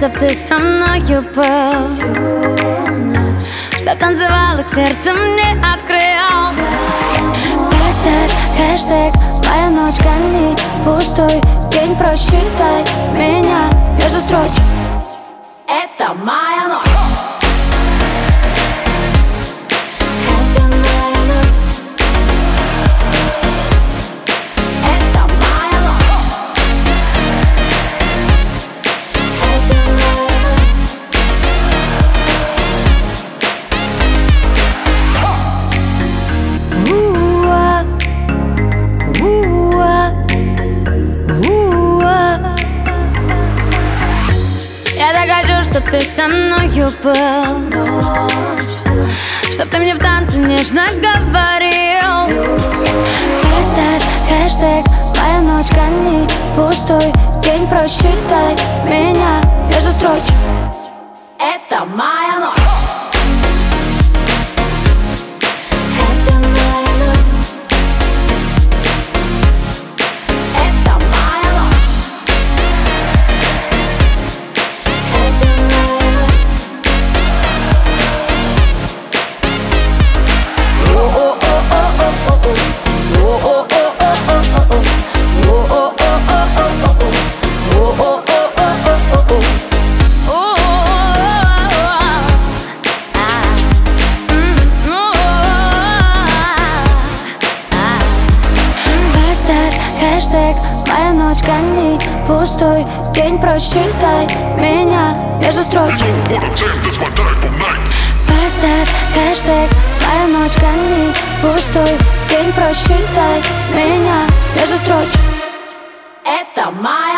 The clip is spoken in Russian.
чтоб ты со мною был, чтоб танцевал и к сердцу мне открыл. Поставь хэштег «Моя ночка не пустой день», просчитай меня между строчек. Это моя ночь. Я так хочу, чтоб ты со мною был, чтоб ты мне в танце нежно говорил. Поставь хэштег «Моя ночка не пустой день», просчитай меня между строчек. Это моя ночь. Хэштег «Моя ночка не пустой день», просчитай меня между строчек. Поставь хэштег «Моя ночка не пустой день», просчитай меня между строчек. Это моя